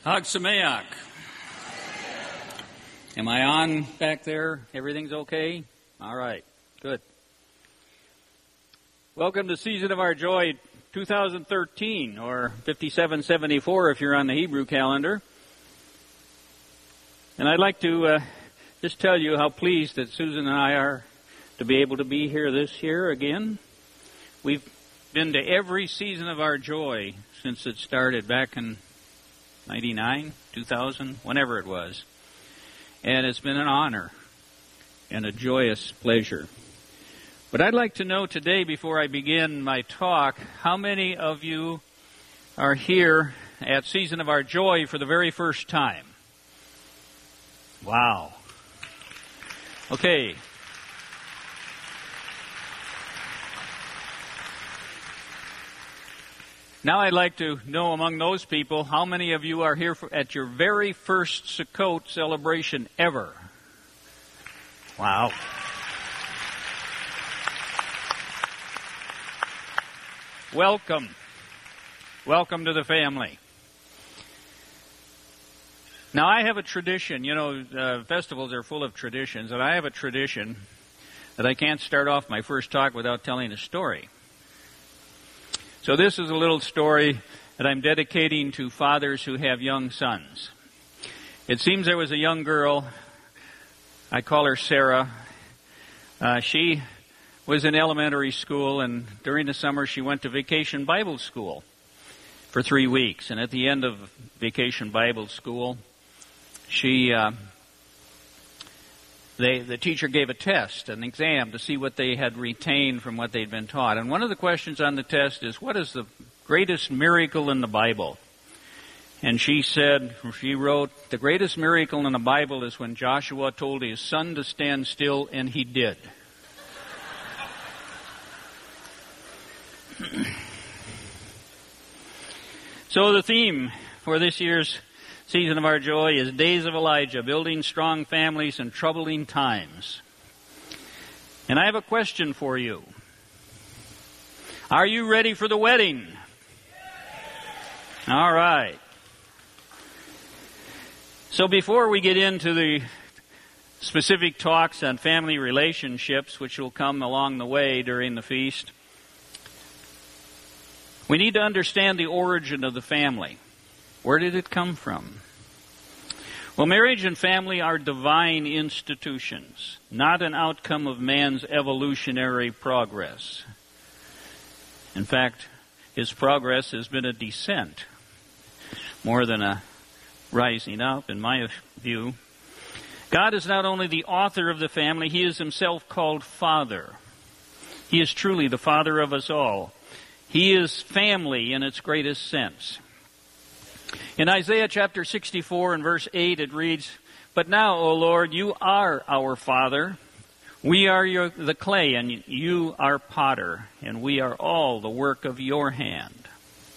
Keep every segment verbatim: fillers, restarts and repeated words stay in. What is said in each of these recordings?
Hag Sameach. Am I on back there? Everything's okay? All right, good. Welcome to Season of Our Joy two thousand thirteen, or fifty-seven seventy-four if you're on the Hebrew calendar. And I'd like to uh, just tell you how pleased that Susan and I are to be able to be here this year again. We've been to every Season of Our Joy since it started back in ninety-nine, two thousand, whenever it was. And it's been an honor and a joyous pleasure. But I'd like to know today, before I begin my talk, how many of you are here at Season of Our Joy for the very first time? Wow. Okay. Now I'd like to know among those people, how many of you are here for, at your very first Sukkot celebration ever? Wow. Welcome. Welcome to the family. Now I have a tradition, you know, uh, festivals are full of traditions, and I have a tradition that I can't start off my first talk without telling a story. So this is a little story that I'm dedicating to fathers who have young sons. It seems there was a young girl, I call her Sarah. Uh, she was in elementary school, and during the summer she went to Vacation Bible School for three weeks. And at the end of Vacation Bible School, she, uh, they, the teacher gave a test, an exam, to see what they had retained from what they'd been taught. And one of the questions on the test is, what is the greatest miracle in the Bible? And she said, she wrote, the greatest miracle in the Bible is when Joshua told his son to stand still, and he did. So the theme for this year's Season of Our Joy is Days of Elijah, Building Strong Families in Troubling Times. And I have a question for you. Are you ready for the wedding? All right. So before we get into the specific talks on family relationships, which will come along the way during the feast, we need to understand the origin of the family. Where did it come from? Well, marriage and family are divine institutions, not an outcome of man's evolutionary progress. In fact, his progress has been a descent, more than a rising up, in my view. God is not only the author of the family, He is Himself called Father. He is truly the Father of us all. He is family in its greatest sense. In Isaiah chapter sixty-four and verse eight it reads, "But now, O Lord, you are our Father. We are your, the clay, and you are potter, and we are all the work of your hand."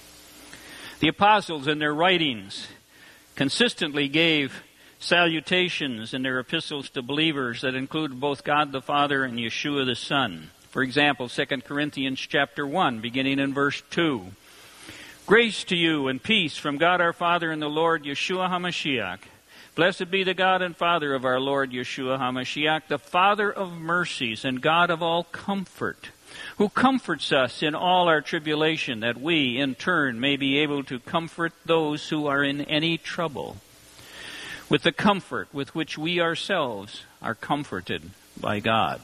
The apostles in their writings consistently gave salutations in their epistles to believers that include both God the Father and Yeshua the Son. For example, Second Corinthians chapter one, beginning in verse two. "Grace to you and peace from God our Father and the Lord Yeshua HaMashiach. Blessed be the God and Father of our Lord Yeshua HaMashiach, the Father of mercies and God of all comfort, who comforts us in all our tribulation, that we, in turn, may be able to comfort those who are in any trouble, with the comfort with which we ourselves are comforted by God."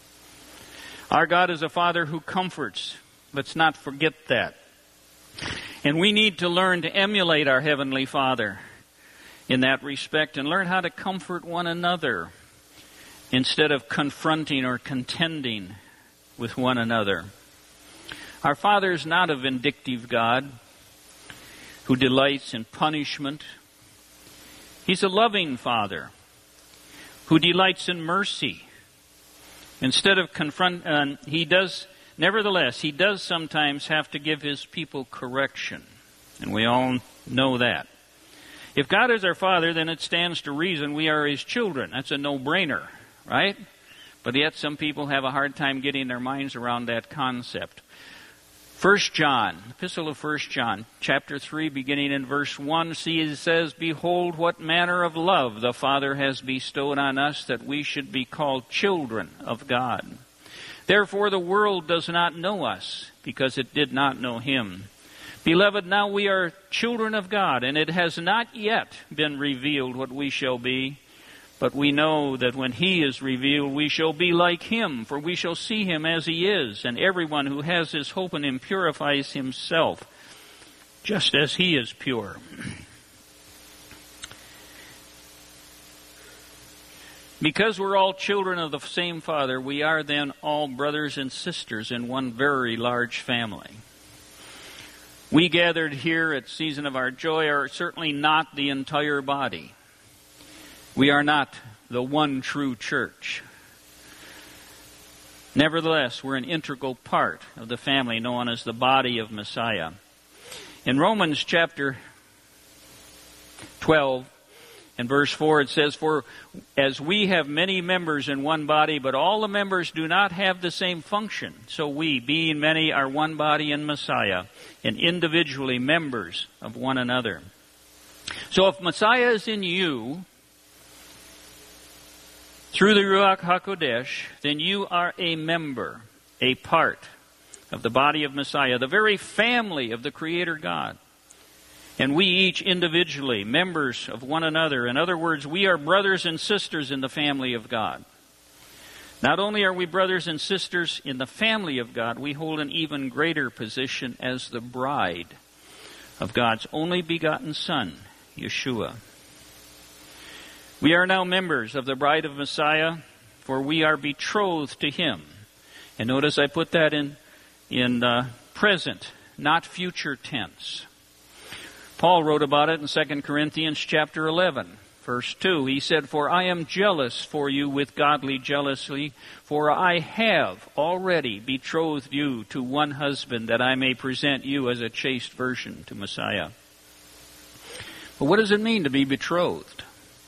Our God is a Father who comforts. Let's not forget that. And we need to learn to emulate our Heavenly Father in that respect and learn how to comfort one another instead of confronting or contending with one another. Our Father is not a vindictive God who delights in punishment. He's a loving Father who delights in mercy. Instead of confront, uh, he does, nevertheless, he does sometimes have to give his people correction. And we all know that. If God is our Father, then it stands to reason we are His children. That's a no-brainer, right? But yet some people have a hard time getting their minds around that concept. First John, Epistle of First John, chapter three, beginning in verse one, see it says, Behold, what manner of love the Father has bestowed on us, that we should be called children of God. Therefore the world does not know us, because it did not know him. Beloved, now we are children of God, and it has not yet been revealed what we shall be. But we know that when he is revealed, we shall be like him, for we shall see him as he is. And everyone who has this hope in him purifies himself, just as he is pure. Because we're all children of the same Father, we are then all brothers and sisters in one very large family. We gathered here at Season of Our Joy are certainly not the entire body. We are not the one true church. Nevertheless, we're an integral part of the family known as the body of Messiah. In Romans chapter twelve and verse four, it says, For as we have many members in one body, but all the members do not have the same function, so we, being many, are one body in Messiah, and individually members of one another. So if Messiah is in you, through the Ruach HaKodesh, then you are a member, a part of the body of Messiah, the very family of the Creator God. And we each individually, members of one another. In other words, we are brothers and sisters in the family of God. Not only are we brothers and sisters in the family of God, we hold an even greater position as the bride of God's only begotten Son, Yeshua. We are now members of the bride of Messiah, for we are betrothed to him. And notice I put that in, in uh, present, not future tense. Paul wrote about it in Second Corinthians chapter eleven, verse two. He said, For I am jealous for you with godly jealousy, for I have already betrothed you to one husband, that I may present you as a chaste virgin to Messiah. But what does it mean to be betrothed?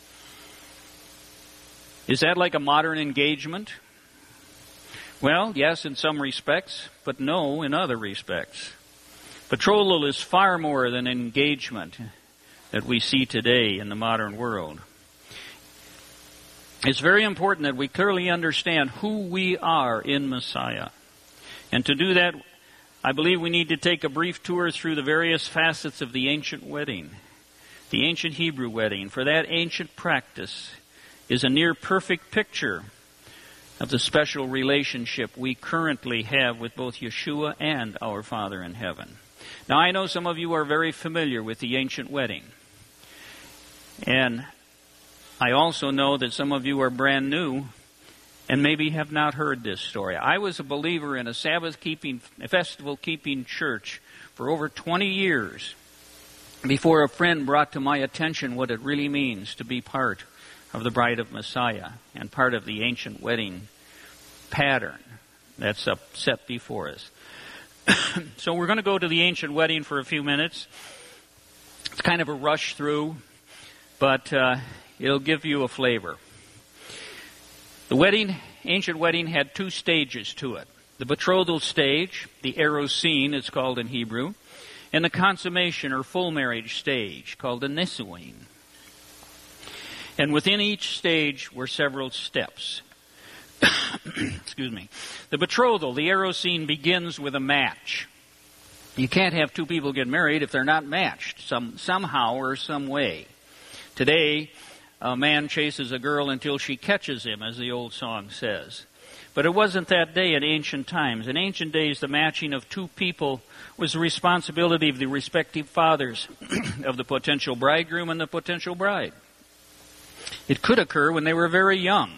Is that like a modern engagement? Well, yes, in some respects, but no in other respects. Betrothal is far more than engagement that we see today in the modern world. It's very important that we clearly understand who we are in Messiah. And to do that, I believe we need to take a brief tour through the various facets of the ancient wedding, the ancient Hebrew wedding. For that ancient practice is a near perfect picture of the special relationship we currently have with both Yeshua and our Father in heaven. Now, I know some of you are very familiar with the ancient wedding. And I also know that some of you are brand new and maybe have not heard this story. I was a believer in a Sabbath-keeping, festival-keeping church for over twenty years before a friend brought to my attention what it really means to be part of the bride of Messiah and part of the ancient wedding pattern that's up set before us. So we're going to go to the ancient wedding for a few minutes. It's kind of a rush through, but uh, it'll give you a flavor. The wedding, ancient wedding, had two stages to it. The betrothal stage, the erosine, it's called in Hebrew, and the consummation or full marriage stage, called the nisuin. And within each stage were several steps. Excuse me. The betrothal, the erosine, begins with a match. You can't have two people get married if they're not matched some somehow or some way. Today, a man chases a girl until she catches him, as the old song says. But it wasn't that day in ancient times. In ancient days, the matching of two people was the responsibility of the respective fathers of the potential bridegroom and the potential bride. It could occur when they were very young.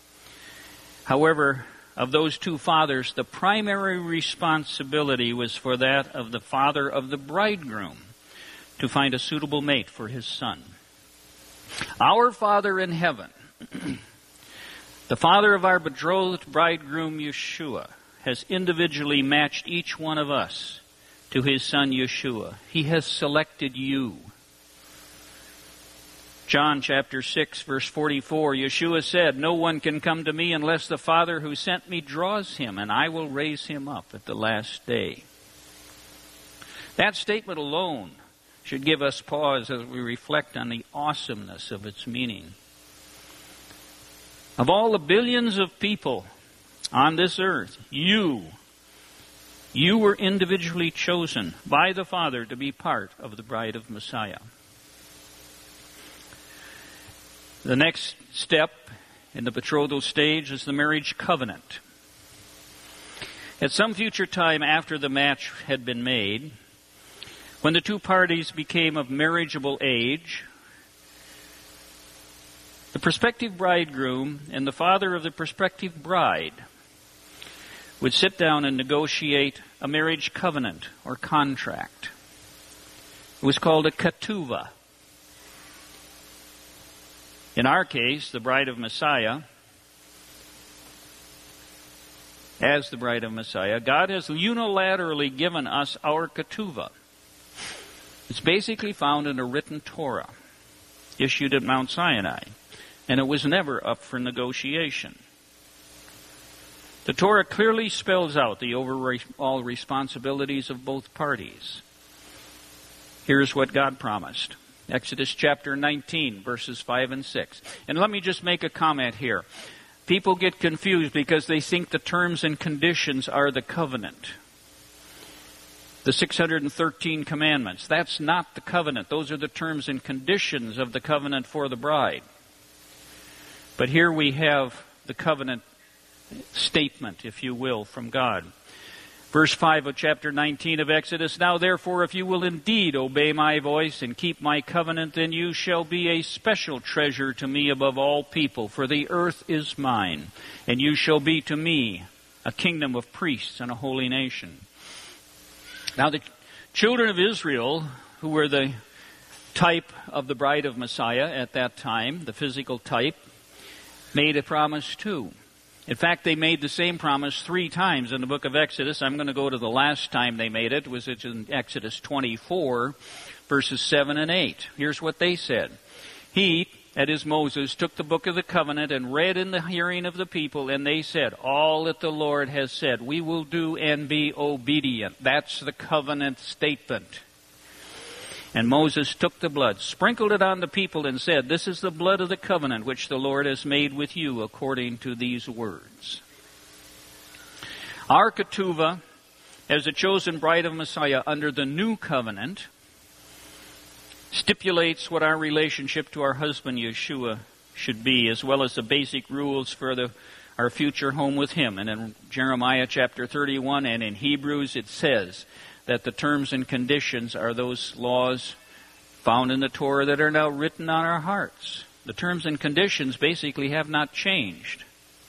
However, of those two fathers, the primary responsibility was for that of the father of the bridegroom to find a suitable mate for his son. Our Father in heaven, the Father of our betrothed bridegroom Yeshua, has individually matched each one of us to his Son Yeshua. He has selected you. John chapter six, verse forty-four, Yeshua said, "No one can come to me unless the Father who sent me draws him, and I will raise him up at the last day." That statement alone should give us pause as we reflect on the awesomeness of its meaning. Of all the billions of people on this earth, you, you were individually chosen by the Father to be part of the bride of Messiah. The next step in the betrothal stage is the marriage covenant. At some future time after the match had been made, when the two parties became of marriageable age, the prospective bridegroom and the father of the prospective bride would sit down and negotiate a marriage covenant or contract. It was called a ketuvah. In our case, the bride of Messiah, as the bride of Messiah, God has unilaterally given us our ketuvah. It's basically found in a written Torah issued at Mount Sinai, and it was never up for negotiation. The Torah clearly spells out the overall responsibilities of both parties. Here's what God promised. Exodus chapter nineteen, verses five and six. And let me just make a comment here. People get confused because they think the terms and conditions are the covenant. The six hundred thirteen commandments. That's not the covenant. Those are the terms and conditions of the covenant for the bride. But here we have the covenant statement, if you will, from God. Verse five of chapter nineteen of Exodus, Now therefore, if you will indeed obey my voice and keep my covenant, then you shall be a special treasure to me above all people, for the earth is mine, and you shall be to me a kingdom of priests and a holy nation. Now the children of Israel, who were the type of the bride of Messiah at that time, the physical type, made a promise too. In fact, they made the same promise three times in the book of Exodus. I'm going to go to the last time they made it. It was in Exodus twenty-four, verses seven and eight. Here's what they said. He, that is Moses, took the book of the covenant and read in the hearing of the people, and they said, all that the Lord has said, we will do and be obedient. That's the covenant statement. And Moses took the blood, sprinkled it on the people, and said, This is the blood of the covenant which the Lord has made with you according to these words. Our ketuvah, as a chosen bride of Messiah under the new covenant, stipulates what our relationship to our husband Yeshua should be, as well as the basic rules for the, our future home with him. And in Jeremiah chapter thirty-one and in Hebrews it says that the terms and conditions are those laws found in the Torah that are now written on our hearts. The terms and conditions basically have not changed.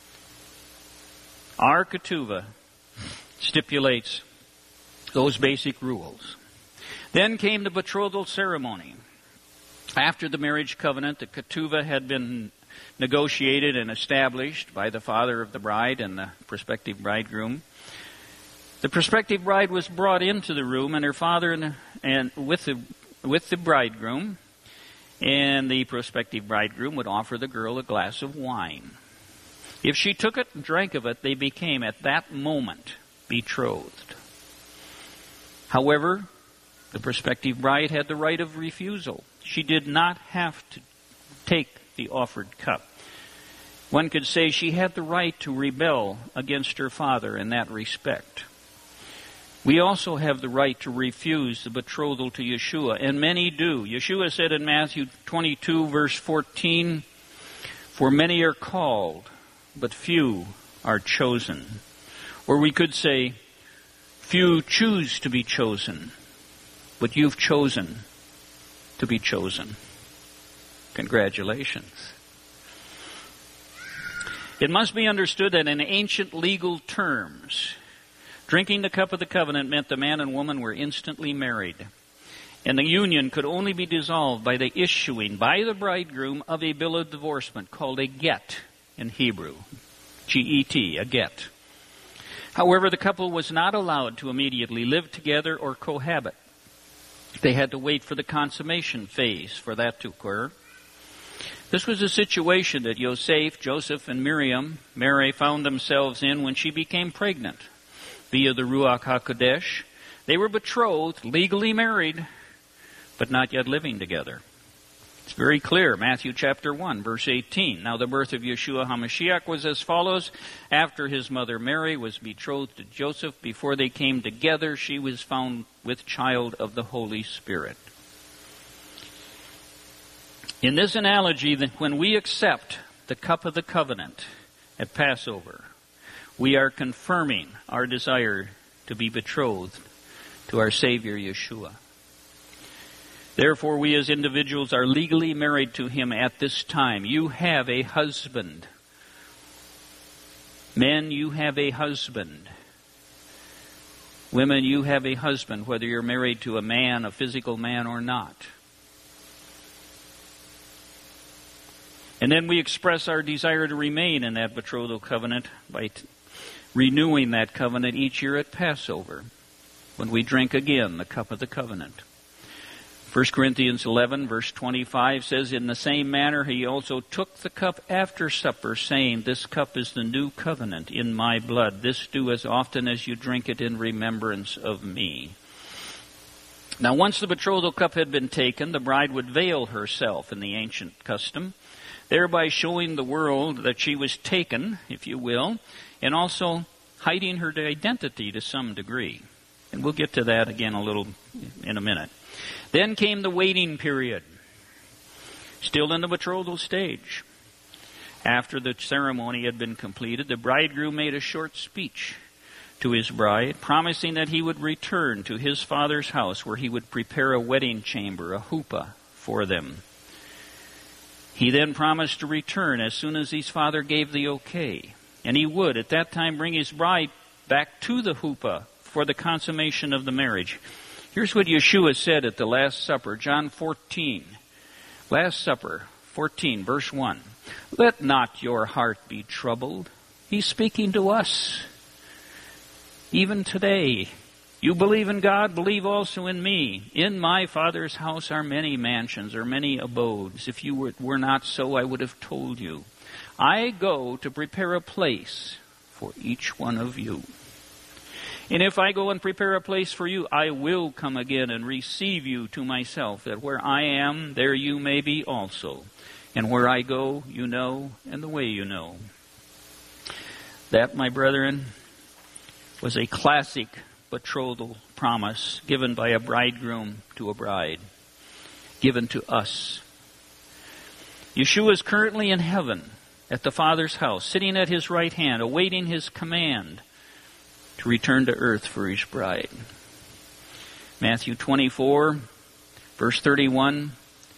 Our ketuvah stipulates those basic rules. Then came the betrothal ceremony. After the marriage covenant, the ketuvah had been negotiated and established by the father of the bride and the prospective bridegroom. The prospective bride was brought into the room, and her father and, and with the with the bridegroom, and the prospective bridegroom would offer the girl a glass of wine. If she took it and drank of it, they became at that moment betrothed. However, the prospective bride had the right of refusal. She did not have to take the offered cup. One could say she had the right to rebel against her father in that respect. We also have the right to refuse the betrothal to Yeshua, and many do. Yeshua said in Matthew twenty-two, verse fourteen, For many are called, but few are chosen. Or we could say, few choose to be chosen, but you've chosen to be chosen. Congratulations. It must be understood that in ancient legal terms, drinking the cup of the covenant meant the man and woman were instantly married. And the union could only be dissolved by the issuing by the bridegroom of a bill of divorcement called a get in Hebrew. G E T, a get. However, the couple was not allowed to immediately live together or cohabit. They had to wait for the consummation phase for that to occur. This was a situation that Yosef, Joseph, and Miriam, Mary, found themselves in when she became pregnant via the Ruach HaKodesh, They were betrothed, legally married, but not yet living together. It's very clear. Matthew chapter one, verse eighteen. Now the birth of Yeshua HaMashiach was as follows. After his mother Mary was betrothed to Joseph, before they came together, she was found with child of the Holy Spirit. In this analogy, that when we accept the cup of the covenant at Passover, we are confirming our desire to be betrothed to our Savior Yeshua. Therefore, we as individuals are legally married to him at this time. You have a husband. Men, you have a husband. Women, you have a husband, whether you're married to a man, a physical man, or not. And then we express our desire to remain in that betrothal covenant by t- renewing that covenant each year at Passover, when we drink again the cup of the covenant. First Corinthians eleven, verse twenty-five says, in the same manner he also took the cup after supper, saying, this cup is the new covenant in my blood. This do as often as you drink it in remembrance of me. Now, once the betrothal cup had been taken, the bride would veil herself in the ancient custom, thereby showing the world that she was taken, if you will, and also hiding her identity to some degree. And we'll get to that again a little in a minute. Then came the waiting period, still in the betrothal stage. After the ceremony had been completed, the bridegroom made a short speech to his bride, promising that he would return to his father's house, where he would prepare a wedding chamber, a huppah, for them. He then promised to return as soon as his father gave the okay, and he would at that time bring his bride back to the huppah for the consummation of the marriage. Here's what Yeshua said at the Last Supper, John fourteen. Last Supper, fourteen, verse one. Let not your heart be troubled. He's speaking to us. Even today, you believe in God, believe also in me. In my Father's house are many mansions, or many abodes. If you were, were not so, I would have told you. I go to prepare a place for each one of you. And if I go and prepare a place for you, I will come again and receive you to myself, that where I am, there you may be also. And where I go, you know, and the way you know. That, my brethren, was a classic betrothal promise given by a bridegroom to a bride, given to us. Yeshua is currently in heaven at the Father's house, sitting at his right hand, awaiting his command to return to earth for his bride. Matthew twenty-four, verse thirty-one.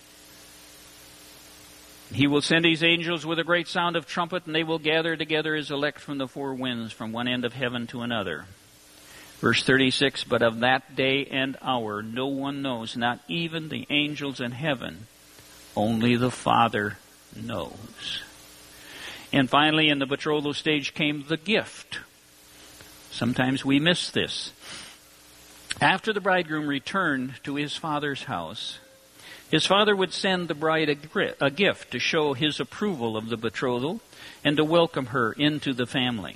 He will send his angels with a great sound of trumpet, and they will gather together his elect from the four winds, from one end of heaven to another. Verse thirty-six, but of that day and hour no one knows, not even the angels in heaven. Only the Father knows. And finally, in the betrothal stage came the gift. Sometimes we miss this. After the bridegroom returned to his father's house, his father would send the bride a gift to show his approval of the betrothal and to welcome her into the family.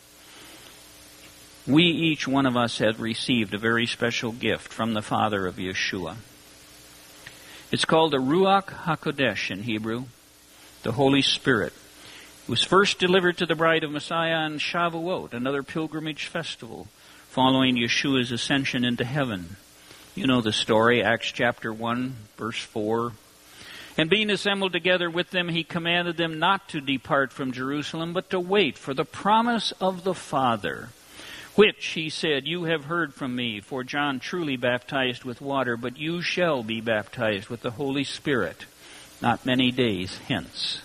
We, each one of us, have received a very special gift from the Father of Yeshua. It's called the Ruach HaKodesh in Hebrew, the Holy Spirit. It was first delivered to the bride of Messiah on Shavuot, another pilgrimage festival, following Yeshua's ascension into heaven. You know the story, Acts chapter one, verse four. And being assembled together with them, he commanded them not to depart from Jerusalem, but to wait for the promise of the Father, which, he said, you have heard from me, for John truly baptized with water, but you shall be baptized with the Holy Spirit not many days hence.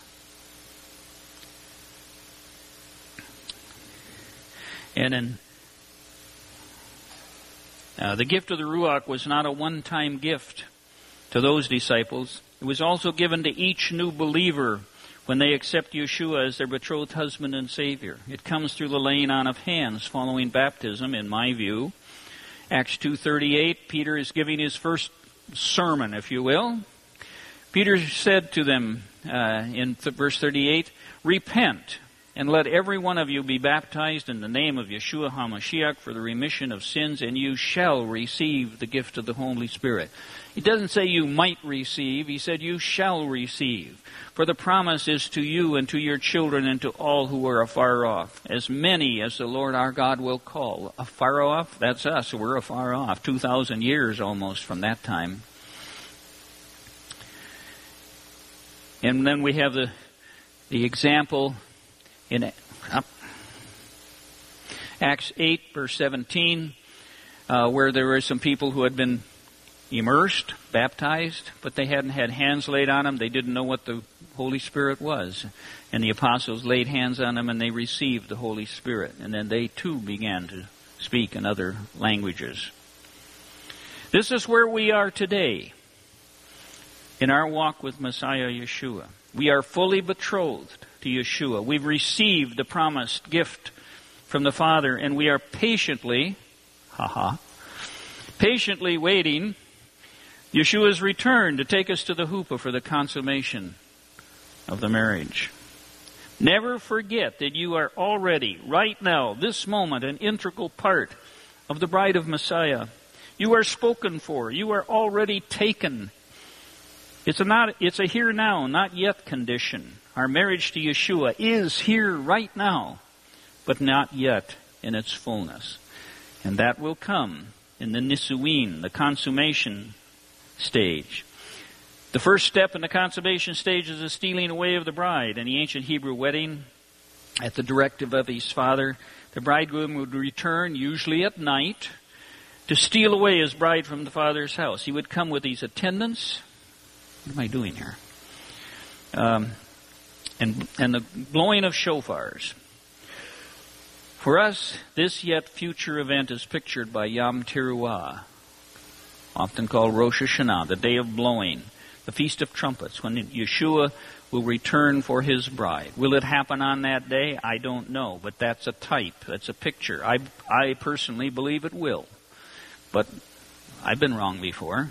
And in, uh, the gift of the Ruach was not a one-time gift to those disciples. It was also given to each new believer when they accept Yeshua as their betrothed husband and Savior. It comes through the laying on of hands following baptism, in my view. Acts two thirty-eight, Peter is giving his first sermon, if you will. Peter said to them uh, in th- verse thirty-eight, repent and let every one of you be baptized in the name of Yeshua HaMashiach for the remission of sins, and you shall receive the gift of the Holy Spirit. He doesn't say you might receive. He said you shall receive. For the promise is to you and to your children and to all who are afar off, as many as the Lord our God will call. Afar off? That's us. We're afar off. Two thousand years almost from that time. And then we have the the example in uh, Acts eight, verse seventeen, uh, where there were some people who had been immersed, baptized, but they hadn't had hands laid on them. They didn't know what the Holy Spirit was. And the apostles laid hands on them and they received the Holy Spirit. And then they too began to speak in other languages. This is where we are today in our walk with Messiah Yeshua. We are fully betrothed to Yeshua. We've received the promised gift from the Father, and we are patiently, haha, patiently waiting Yeshua's return to take us to the chuppah for the consummation of the marriage. Never forget that you are already, right now, this moment, an integral part of the bride of Messiah. You are spoken for. You are already taken. It's a not. It's a here now, not yet condition. Our marriage to Yeshua is here right now, but not yet in its fullness. And that will come in the Nisuin, the consummation stage. The first step in the consummation stage is the stealing away of the bride. In the ancient Hebrew wedding, at the directive of his father, the bridegroom would return, usually at night, to steal away his bride from the father's house. He would come with his attendants. What am I doing here? Um, and, and the blowing of shofars. For us, this yet future event is pictured by Yom Teruah, often called Rosh Hashanah, the day of blowing, the Feast of Trumpets, when Yeshua will return for his bride. Will it happen on that day? I don't know, but that's a type, that's a picture. I, I personally believe it will, but I've been wrong before.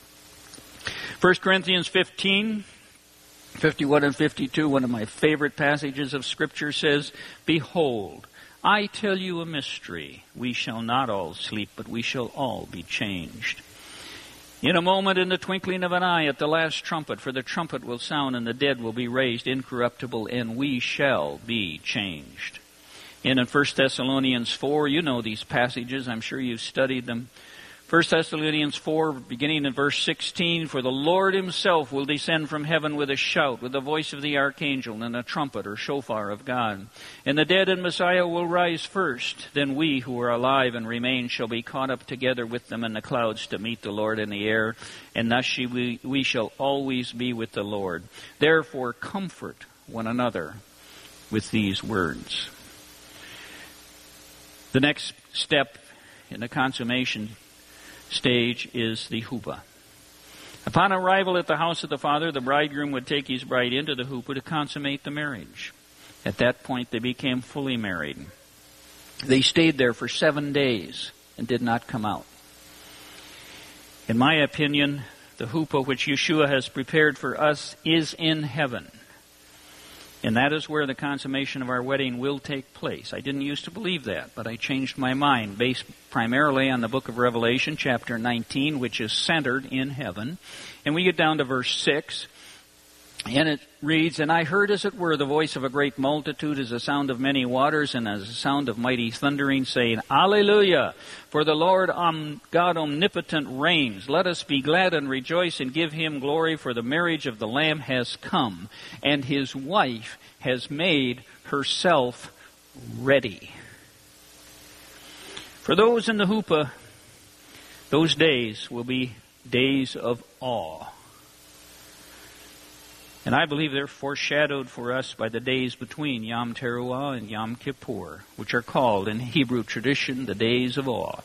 First Corinthians fifteen, fifty-one and fifty-two, one of my favorite passages of Scripture says, "Behold, I tell you a mystery. We shall not all sleep, but we shall all be changed. In a moment, in the twinkling of an eye, at the last trumpet, for the trumpet will sound, and the dead will be raised incorruptible, and we shall be changed." And in First Thessalonians four, you know these passages. I'm sure you've studied them. First Thessalonians four, beginning in verse sixteen, "For the Lord himself will descend from heaven with a shout, with the voice of the archangel, and a trumpet or shofar of God. And the dead in Messiah will rise first. Then we who are alive and remain shall be caught up together with them in the clouds to meet the Lord in the air. And thus she, we, we shall always be with the Lord. Therefore comfort one another with these words." The next step in the consummation stage is the chuppah. Upon arrival at the house of the father, the bridegroom would take his bride into the chuppah to consummate the marriage. At that point, they became fully married. They stayed there for seven days and did not come out. In my opinion, the chuppah which Yeshua has prepared for us is in heaven. And that is where the consummation of our wedding will take place. I didn't used to believe that, but I changed my mind based primarily on the book of Revelation, chapter nineteen, which is centered in heaven. And we get down to verse six, and it reads, "And I heard as it were the voice of a great multitude, as the sound of many waters, and as the sound of mighty thundering, saying, Alleluia! For the Lord um, God omnipotent reigns. Let us be glad and rejoice and give him glory, for the marriage of the Lamb has come, and his wife has made herself ready." For those in the chuppah, those days will be days of awe. And I believe they're foreshadowed for us by the days between Yom Teruah and Yom Kippur, which are called in Hebrew tradition the days of awe.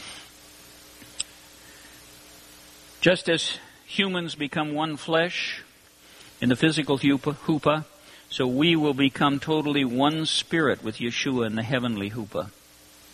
Just as humans become one flesh in the physical chuppah, so we will become totally one spirit with Yeshua in the heavenly chuppah.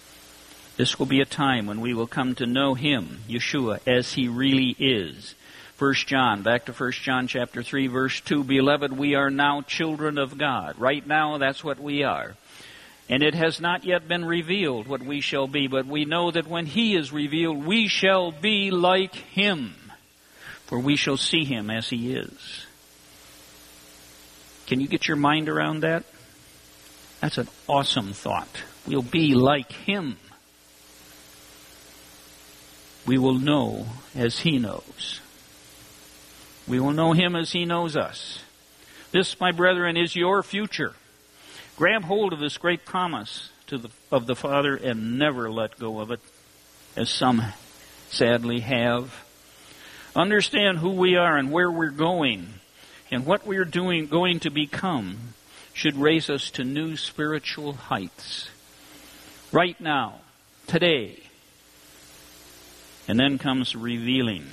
This will be a time when we will come to know him, Yeshua, as he really is. First John, back to First John chapter three, verse two, Beloved, we are now children of God. Right now, that's what we are. And it has not yet been revealed what we shall be, but we know that when He is revealed, we shall be like Him, for we shall see Him as He is. Can you get your mind around that? That's an awesome thought. We'll be like Him. We will know as He knows. We will know Him as He knows us. This, my brethren, is your future. Grab hold of this great promise to the, of the Father and never let go of it, as some sadly have. Understand who we are and where we're going, and what we're doing, going to become should raise us to new spiritual heights. Right now, today. And then comes revealing.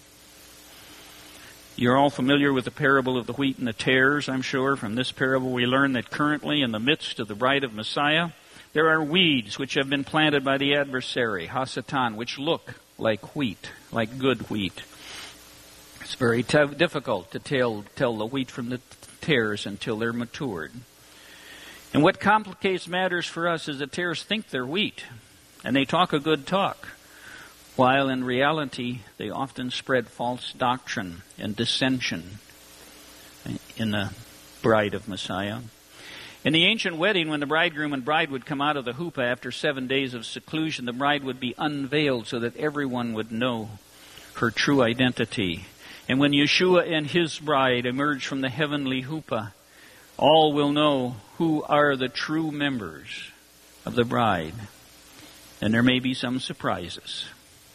You're all familiar with the parable of the wheat and the tares, I'm sure. From this parable we learn that currently in the midst of the bride of Messiah, there are weeds which have been planted by the adversary, Hasatan, which look like wheat, like good wheat. It's very t- difficult to tell, tell the wheat from the tares until they're matured. And what complicates matters for us is the tares think they're wheat, and they talk a good talk, while in reality they often spread false doctrine and dissension in the bride of Messiah. In the ancient wedding, when the bridegroom and bride would come out of the chuppah after seven days of seclusion, the bride would be unveiled so that everyone would know her true identity. And when Yeshua and His bride emerge from the heavenly chuppah, all will know who are the true members of the bride. And there may be some surprises.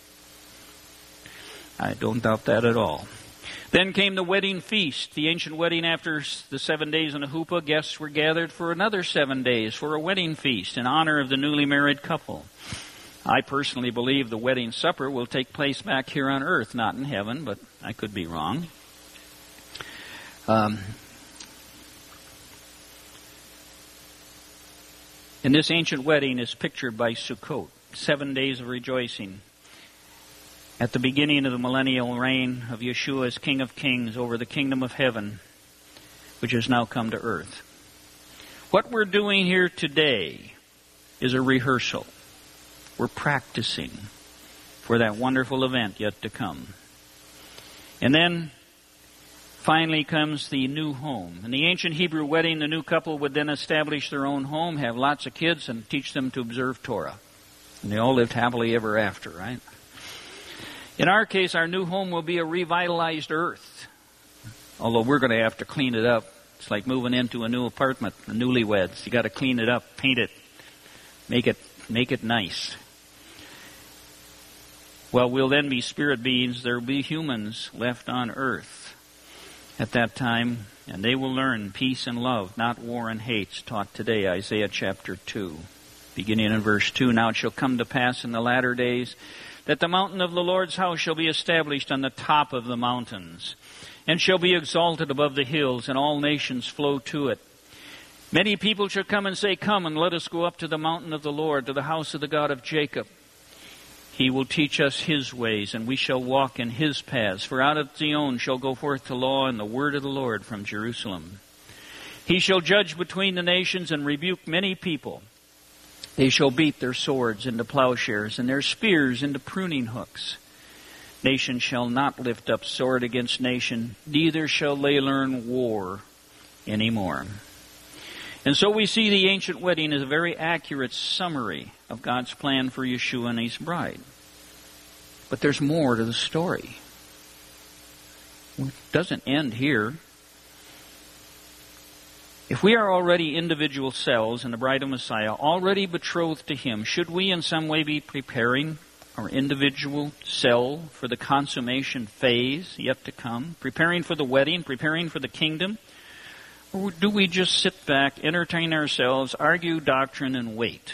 I don't doubt that at all. Then came the wedding feast. The ancient wedding after the seven days in the chuppah, guests were gathered for another seven days for a wedding feast in honor of the newly married couple. I personally believe the wedding supper will take place back here on earth, not in heaven, but I could be wrong. Um, and this ancient wedding is pictured by Sukkot, seven days of rejoicing, at the beginning of the millennial reign of Yeshua as King of Kings over the kingdom of heaven, which has now come to earth. What we're doing here today is a rehearsal. We're practicing for that wonderful event yet to come. And then finally comes the new home. In the ancient Hebrew wedding, the new couple would then establish their own home, have lots of kids, and teach them to observe Torah. And they all lived happily ever after, right? In our case, our new home will be a revitalized earth. Although we're going to have to clean it up. It's like moving into a new apartment, the newlyweds. You got to clean it up, paint it, make it, make it nice. Well, we'll then be spirit beings. There will be humans left on earth at that time, and they will learn peace and love, not war and hate, taught today, Isaiah chapter two. Beginning in verse two, Now it shall come to pass in the latter days that the mountain of the Lord's house shall be established on the top of the mountains, and shall be exalted above the hills, and all nations flow to it. Many people shall come and say, Come, and let us go up to the mountain of the Lord, to the house of the God of Jacob. He will teach us His ways, and we shall walk in His paths. For out of Zion shall go forth the law and the word of the Lord from Jerusalem. He shall judge between the nations and rebuke many people. They shall beat their swords into plowshares and their spears into pruning hooks. Nation shall not lift up sword against nation, neither shall they learn war anymore. And so we see the ancient wedding as a very accurate summary of God's plan for Yeshua and His bride. But there's more to the story. It doesn't end here. If we are already individual selves in the bride of Messiah, already betrothed to Him, should we in some way be preparing our individual self for the consummation phase yet to come? Preparing for the wedding, preparing for the kingdom? Or do we just sit back, entertain ourselves, argue doctrine, and wait?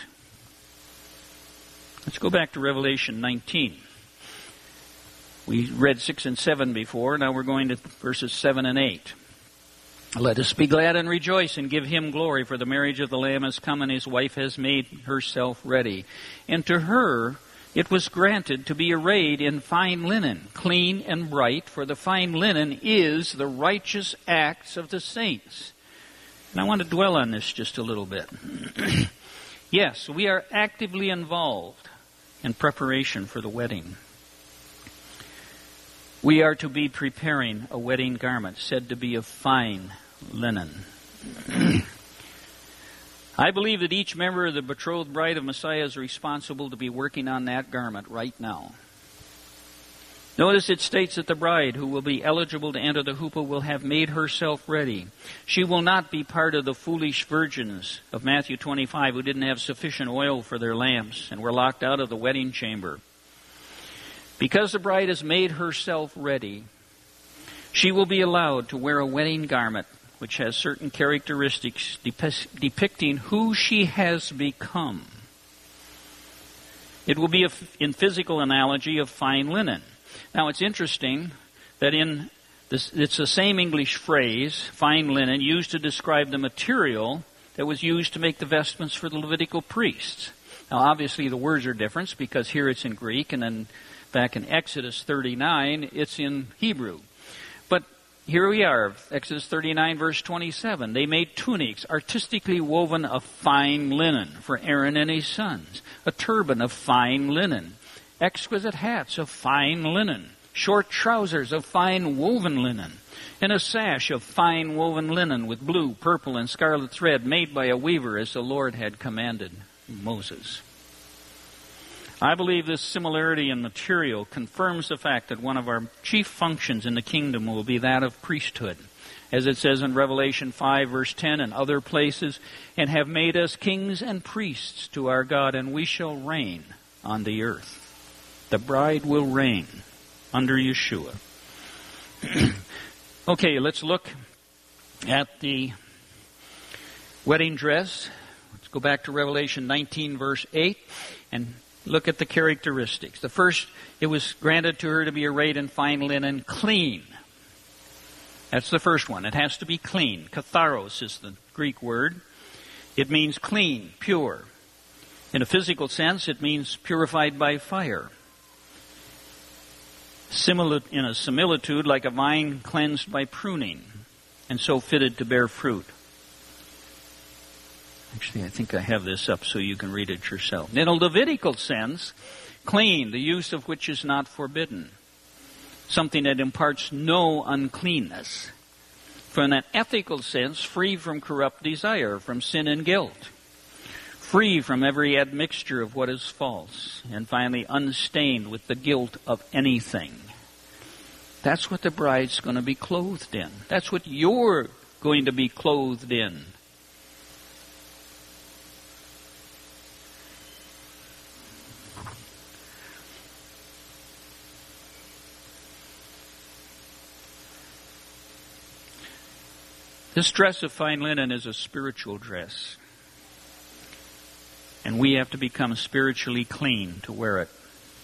Let's go back to Revelation nineteen. We read six and seven before, now we're going to verses seven and eight. Let us be glad and rejoice and give Him glory, for the marriage of the Lamb has come and His wife has made herself ready. And to her it was granted to be arrayed in fine linen, clean and bright, for the fine linen is the righteous acts of the saints. And I want to dwell on this just a little bit. Yes, we are actively involved in preparation for the wedding. We are to be preparing a wedding garment said to be of fine linen. I believe that each member of the betrothed bride of Messiah is responsible to be working on that garment right now. Notice it states that the bride who will be eligible to enter the chuppah will have made herself ready. She will not be part of the foolish virgins of Matthew twenty-five who didn't have sufficient oil for their lamps and were locked out of the wedding chamber. Because the bride has made herself ready, she will be allowed to wear a wedding garment which has certain characteristics dep- depicting who she has become. It will be a f- in physical analogy of fine linen. Now it's interesting that in this, it's the same English phrase, fine linen, used to describe the material that was used to make the vestments for the Levitical priests. Now obviously the words are different because here it's in Greek and then back in Exodus thirty-nine it's in Hebrew. But here we are, Exodus thirty-nine, verse twenty-seven. They made tunics artistically woven of fine linen for Aaron and his sons, a turban of fine linen, exquisite hats of fine linen, short trousers of fine woven linen, and a sash of fine woven linen with blue, purple, and scarlet thread made by a weaver as the Lord had commanded Moses. I believe this similarity in material confirms the fact that one of our chief functions in the kingdom will be that of priesthood. As it says in Revelation five, verse ten, and other places, and have made us kings and priests to our God, and we shall reign on the earth. The bride will reign under Yeshua. Okay, let's look at the wedding dress. Let's go back to Revelation nineteen, verse eight, and look at the characteristics. The first, it was granted to her to be arrayed in fine linen, clean. That's the first one. It has to be clean. Katharos is the Greek word. It means clean, pure. In a physical sense, it means purified by fire. Similar, in a similitude, like a vine cleansed by pruning, and so fitted to bear fruit. Actually, I think I have this up so you can read it yourself. In a Levitical sense, clean, the use of which is not forbidden. Something that imparts no uncleanness. From an ethical sense, free from corrupt desire, from sin and guilt. Free from every admixture of what is false. And finally, unstained with the guilt of anything. That's what the bride's going to be clothed in. That's what you're going to be clothed in. This dress of fine linen is a spiritual dress. And we have to become spiritually clean to wear it.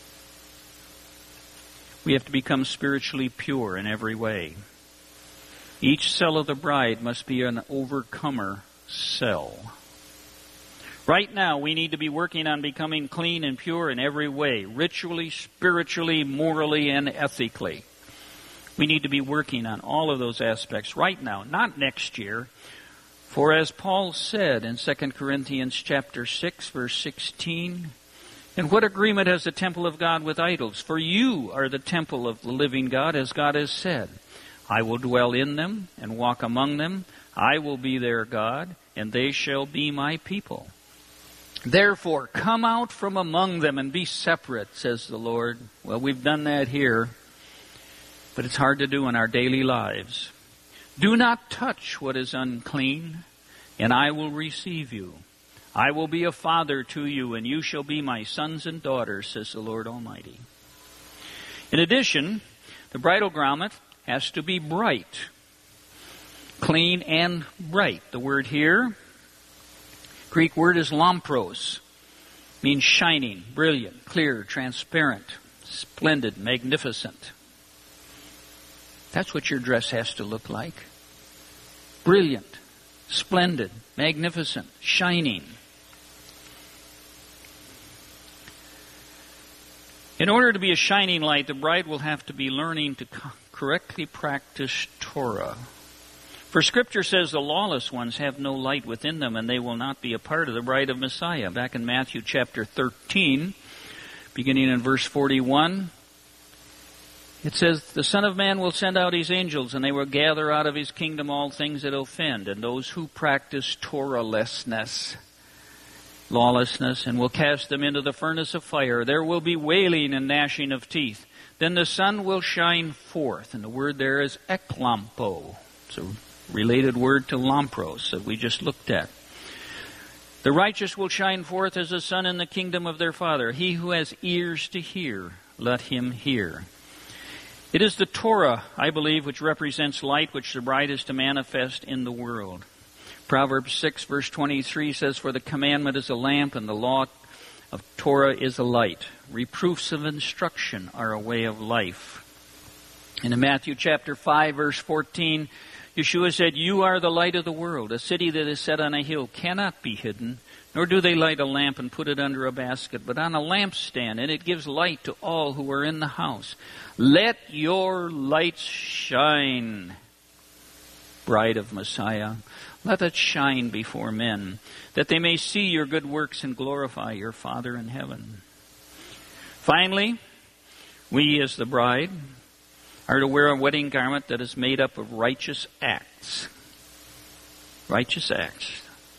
We have to become spiritually pure in every way. Each cell of the bride must be an overcomer cell. Right now, we need to be working on becoming clean and pure in every way, ritually, spiritually, morally, and ethically. We need to be working on all of those aspects right now, not next year. For as Paul said in Second Corinthians chapter six, verse sixteen, "And what agreement has the temple of God with idols? For you are the temple of the living God, as God has said, I will dwell in them and walk among them. I will be their God, and they shall be my people. Therefore, come out from among them and be separate, says the Lord." Well, we've done that here, but it's hard to do in our daily lives. "Do not touch what is unclean, and I will receive you. I will be a father to you, and you shall be my sons and daughters, says the Lord Almighty." In addition, the bridal garment has to be bright. Clean and bright. The word here, Greek word is lampros. Means shining, brilliant, clear, transparent, splendid, magnificent. That's what your dress has to look like. Brilliant, splendid, magnificent, shining. In order to be a shining light, the bride will have to be learning to co- correctly practice Torah. For Scripture says the lawless ones have no light within them, and they will not be a part of the bride of Messiah. Back in Matthew chapter thirteen, beginning in verse forty-one, it says, the Son of Man will send out his angels, and they will gather out of his kingdom all things that offend, and those who practice Torahlessness, lawlessness, and will cast them into the furnace of fire. There will be wailing and gnashing of teeth. Then the sun will shine forth, and the word there is eklampo. It's a related word to lampros that we just looked at. The righteous will shine forth as the sun in the kingdom of their Father. He who has ears to hear, let him hear. It is the Torah, I believe, which represents light, which the bride is to manifest in the world. Proverbs six, verse twenty-three says, for the commandment is a lamp, and the law of Torah is a light. Reproofs of instruction are a way of life. And in Matthew chapter five, verse fourteen, Yeshua said, you are the light of the world. A city that is set on a hill cannot be hidden, nor do they light a lamp and put it under a basket, but on a lampstand, and it gives light to all who are in the house. Let your lights shine, bride of Messiah. Let it shine before men, that they may see your good works and glorify your Father in heaven. Finally, we as the bride are to wear a wedding garment that is made up of righteous acts. Righteous acts.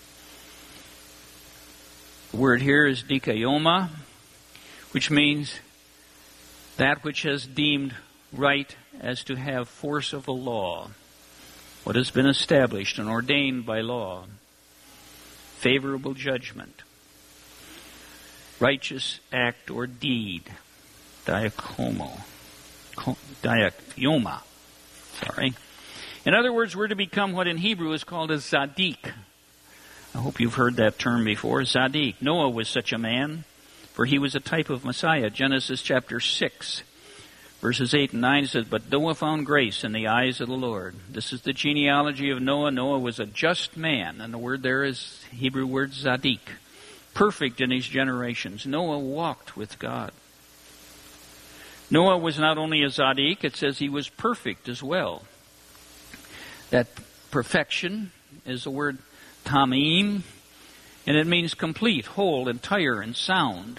The word here is dikaioma, which means that which has deemed right as to have force of a law. What has been established and ordained by law. Favorable judgment. Righteous act or deed. Diakomo. Diakoma. Sorry. In other words, we're to become what in Hebrew is called a Zadik. I hope you've heard that term before. Zadik. Noah was such a man, for he was a type of Messiah. Genesis chapter six, verses eight and nine says, but Noah found grace in the eyes of the Lord. This is the genealogy of Noah. Noah was a just man, and the word there is Hebrew word Zadik. Perfect in his generations. Noah walked with God. Noah was not only a Zadik, it says he was perfect as well. That perfection is the word tamim, and it means complete, whole, entire, and sound.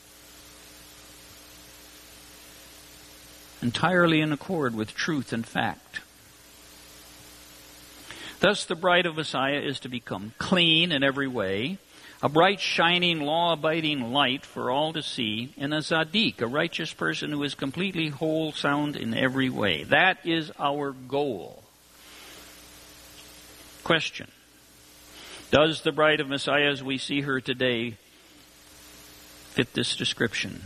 Entirely in accord with truth and fact. Thus the bride of Messiah is to become clean in every way, a bright, shining, law-abiding light for all to see, and a Zadik, a righteous person who is completely whole, sound in every way. That is our goal. Question. Does the bride of Messiah as we see her today fit this description?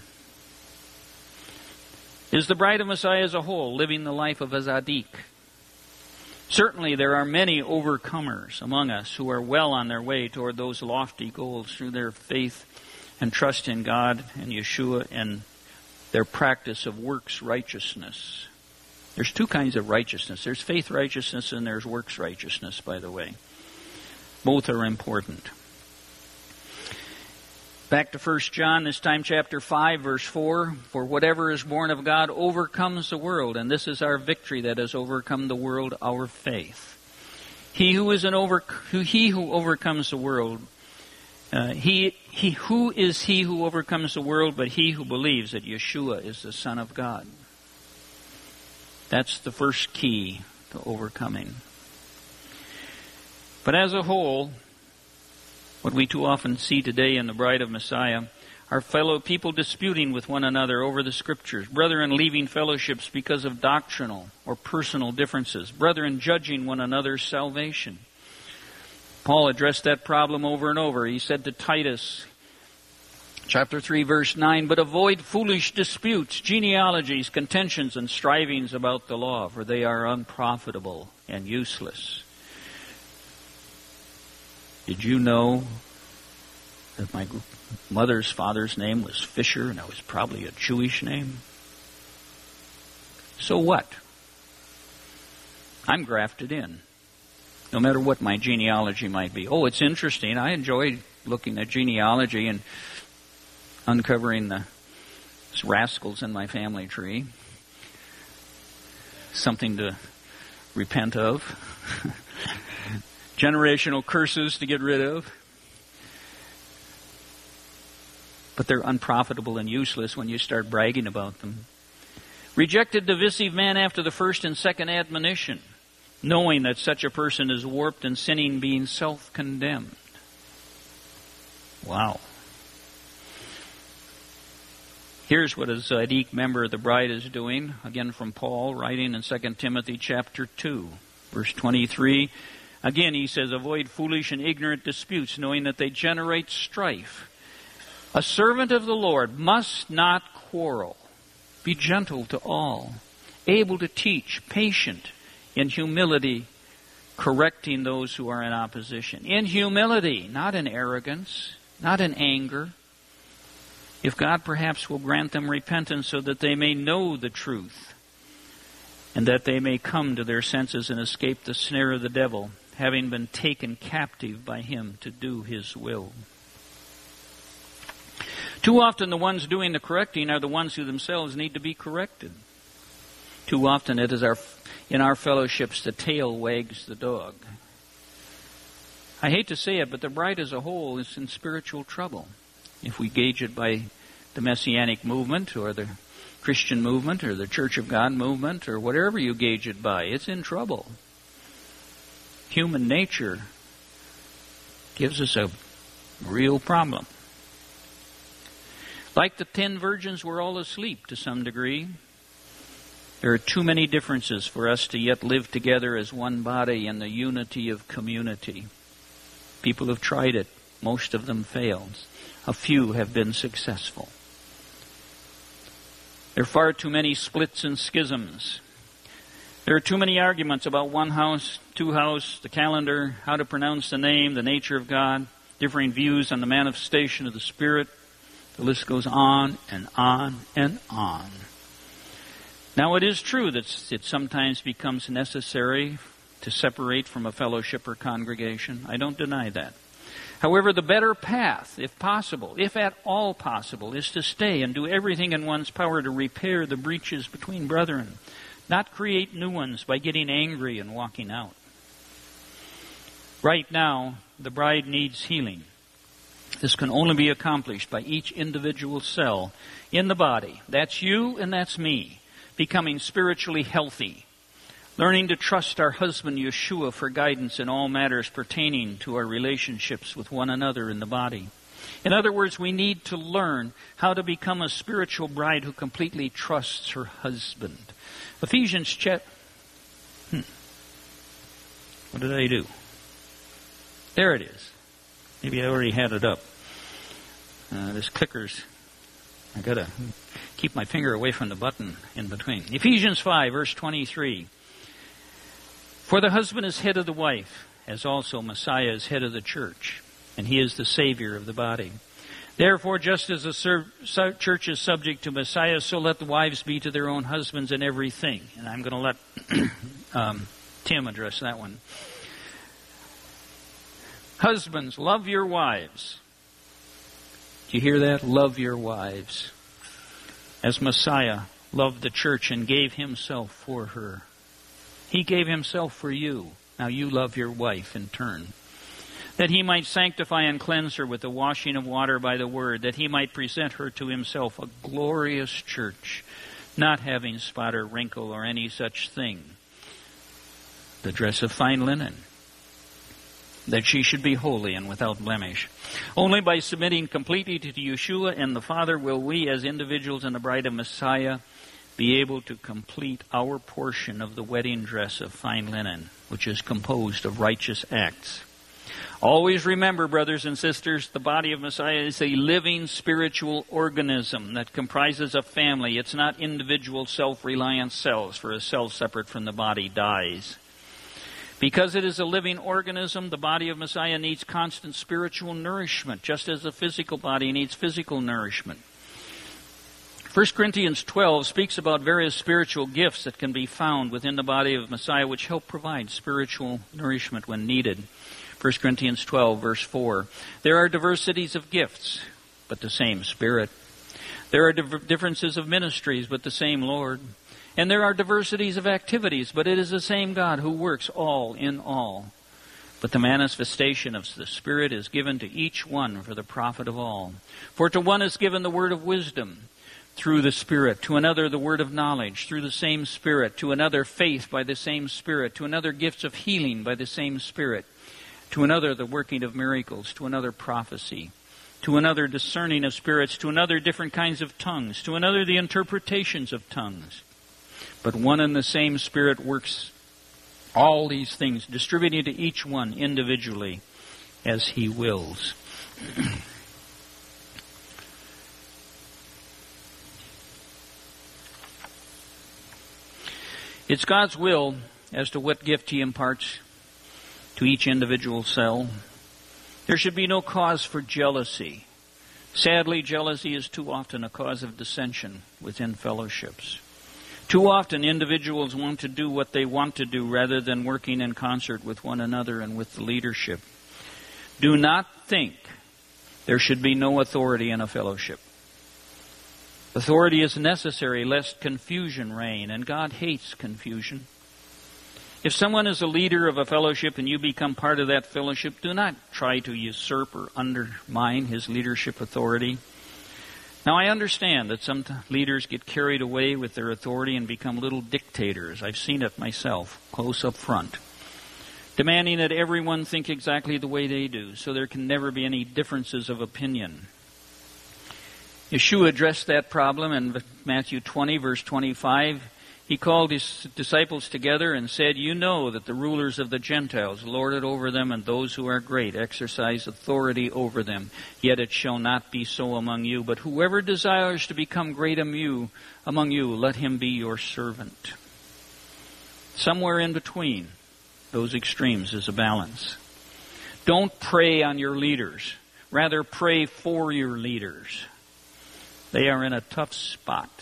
Is the bride of Messiah as a whole living the life of a Zadik? Certainly there are many overcomers among us who are well on their way toward those lofty goals through their faith and trust in God and Yeshua and their practice of works righteousness. There's two kinds of righteousness. There's faith righteousness and there's works righteousness, by the way. Both are important. Back to First John, this time chapter five, verse four. For whatever is born of God overcomes the world, and this is our victory that has overcome the world, our faith. He who is an over, who, he who overcomes the world, uh, he, he, who is he who overcomes the world but he who believes that Yeshua is the Son of God? That's the first key to overcoming. But as a whole, what we too often see today in the bride of Messiah are fellow people disputing with one another over the Scriptures, brethren leaving fellowships because of doctrinal or personal differences, brethren judging one another's salvation. Paul addressed that problem over and over. He said to Titus, chapter three, verse nine, but avoid foolish disputes, genealogies, contentions, and strivings about the law, for they are unprofitable and useless. Did you know that my mother's father's name was Fisher and it was probably a Jewish name? So what? I'm grafted in, no matter what my genealogy might be. Oh, it's interesting. I enjoy looking at genealogy and uncovering the There's rascals in my family tree. Something to repent of. Generational curses to get rid of. But they're unprofitable and useless when you start bragging about them. Rejected divisive man after the first and second admonition, knowing that such a person is warped and sinning, being self-condemned. Wow. Here's what a Tzaddik member of the bride is doing, again from Paul, writing in Second Timothy chapter two, verse twenty-three. Again, he says, avoid foolish and ignorant disputes, knowing that they generate strife. A servant of the Lord must not quarrel. Be gentle to all, able to teach, patient, in humility, correcting those who are in opposition. In humility, not in arrogance, not in anger. If God perhaps will grant them repentance so that they may know the truth, and that they may come to their senses and escape the snare of the devil, having been taken captive by him to do his will. Too often the ones doing the correcting are the ones who themselves need to be corrected. Too often it is our in our fellowships the tail wags the dog. I hate to say it, but the bride as a whole is in spiritual trouble. If we gauge it by the Messianic movement or the Christian movement or the Church of God movement or whatever you gauge it by, it's in trouble. Human nature gives us a real problem. Like the ten virgins were all asleep to some degree. There are too many differences for us to yet live together as one body in the unity of community. People have tried it. Most of them failed. A few have been successful. There are far too many splits and schisms. There are too many arguments about one house, two house, the calendar, how to pronounce the name, the nature of God, differing views on the manifestation of the Spirit. The list goes on and on and on. Now it is true that it sometimes becomes necessary to separate from a fellowship or congregation. I don't deny that. However, the better path, if possible, if at all possible, is to stay and do everything in one's power to repair the breaches between brethren, not create new ones by getting angry and walking out. Right now, the bride needs healing. This can only be accomplished by each individual cell in the body. That's you and that's me, becoming spiritually healthy, learning to trust our husband Yeshua for guidance in all matters pertaining to our relationships with one another in the body. In other words, we need to learn how to become a spiritual bride who completely trusts her husband. Ephesians chapter... Hmm. What did I do? There it is. Maybe I already had it up. Uh, this clicker's... I gotta keep my finger away from the button in between. Ephesians five, verse twenty-three. For the husband is head of the wife, as also Messiah is head of the church, and he is the Savior of the body. Therefore, just as the ser- church is subject to Messiah, so let the wives be to their own husbands in everything. And I'm going to let um, Tim address that one. Husbands, love your wives. Do you hear that? Love your wives. As Messiah loved the church and gave himself for her. He gave himself for you. Now you love your wife in turn. That he might sanctify and cleanse her with the washing of water by the word, that he might present her to himself a glorious church, not having spot or wrinkle or any such thing, the dress of fine linen, that she should be holy and without blemish. Only by submitting completely to Yeshua and the Father will we, as individuals in the bride of Messiah, be able to complete our portion of the wedding dress of fine linen, which is composed of righteous acts. Always remember, brothers and sisters, the body of Messiah is a living spiritual organism that comprises a family. It's not individual self-reliant cells, for a cell separate from the body dies. Because it is a living organism, the body of Messiah needs constant spiritual nourishment, just as the physical body needs physical nourishment. First Corinthians twelve speaks about various spiritual gifts that can be found within the body of Messiah, which help provide spiritual nourishment when needed. First Corinthians twelve, verse four. There are diversities of gifts, but the same Spirit. There are div- differences of ministries, but the same Lord. And there are diversities of activities, but it is the same God who works all in all. But the manifestation of the Spirit is given to each one for the profit of all. For to one is given the word of wisdom through the Spirit, to another the word of knowledge through the same Spirit, to another faith by the same Spirit, to another gifts of healing by the same Spirit, to another the working of miracles, to another prophecy, to another discerning of spirits, to another different kinds of tongues, to another the interpretations of tongues. But one and the same Spirit works all these things, distributing to each one individually as He wills. It's God's will as to what gift He imparts to each individual cell. There should be no cause for jealousy. Sadly, jealousy is too often a cause of dissension within fellowships. Too often individuals want to do what they want to do rather than working in concert with one another and with the leadership. Do not think there should be no authority in a fellowship. Authority is necessary lest confusion reign, and God hates confusion. If someone is a leader of a fellowship and you become part of that fellowship, do not try to usurp or undermine his leadership authority. Now, I understand that some leaders get carried away with their authority and become little dictators. I've seen it myself, close up front, demanding that everyone think exactly the way they do, so there can never be any differences of opinion. Yeshua addressed that problem in Matthew twenty, verse twenty-five. He called His disciples together and said, "You know that the rulers of the Gentiles lord it over them, and those who are great exercise authority over them. Yet it shall not be so among you. But whoever desires to become great among you, among you, let him be your servant." Somewhere in between those extremes is a balance. Don't prey on your leaders. Rather, pray for your leaders. They are in a tough spot.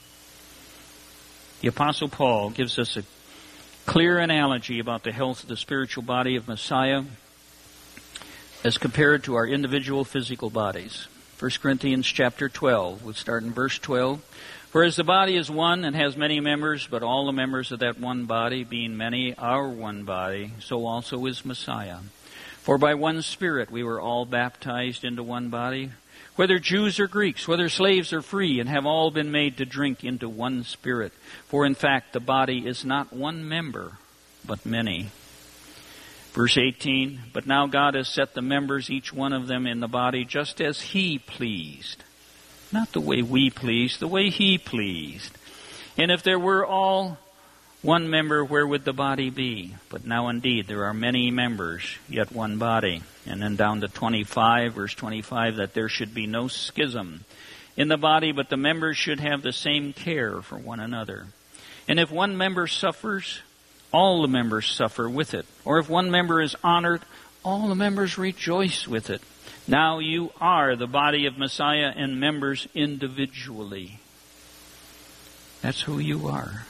The Apostle Paul gives us a clear analogy about the health of the spiritual body of Messiah as compared to our individual physical bodies. First Corinthians chapter twelve, we'll start in verse twelve. "For as the body is one and has many members, but all the members of that one body, being many, are one body, so also is Messiah. For by one Spirit we were all baptized into one body, whether Jews or Greeks, whether slaves or free, and have all been made to drink into one Spirit. For in fact the body is not one member, but many." Verse eighteen, "But now God has set the members, each one of them, in the body just as He pleased." Not the way we pleased, the way He pleased. "And if there were all one member, where would the body be? But now indeed there are many members, yet one body." And then down to twenty-five, verse twenty-five, "That there should be no schism in the body, but the members should have the same care for one another. And if one member suffers, all the members suffer with it. Or if one member is honored, all the members rejoice with it. Now you are the body of Messiah and members individually." That's who you are.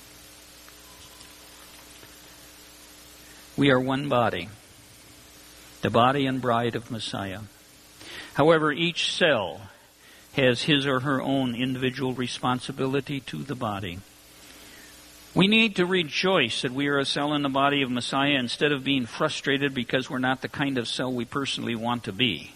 We are one body, the body and bride of Messiah. However, each cell has his or her own individual responsibility to the body. We need to rejoice that we are a cell in the body of Messiah instead of being frustrated because we're not the kind of cell we personally want to be.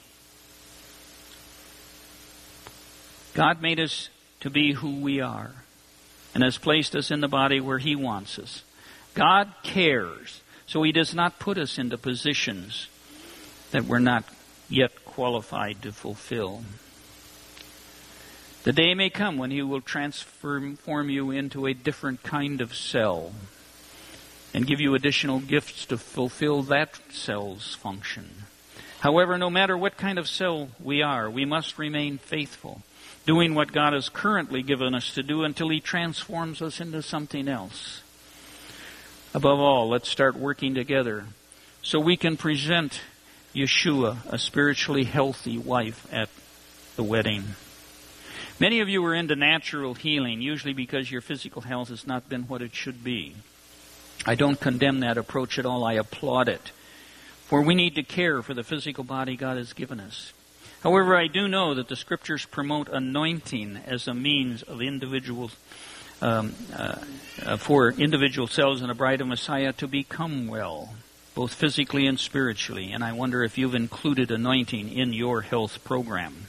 God made us to be who we are and has placed us in the body where He wants us. God cares. So He does not put us into positions that we're not yet qualified to fulfill. The day may come when He will transform you into a different kind of cell and give you additional gifts to fulfill that cell's function. However, no matter what kind of cell we are, we must remain faithful, doing what God has currently given us to do until He transforms us into something else. Above all, let's start working together so we can present Yeshua, a spiritually healthy wife, at the wedding. Many of you are into natural healing, usually because your physical health has not been what it should be. I don't condemn that approach at all. I applaud it. For we need to care for the physical body God has given us. However, I do know that the Scriptures promote anointing as a means of individual, um, uh, uh, for individual cells in the bride of Messiah to become well, both physically and spiritually. And I wonder if you've included anointing in your health program.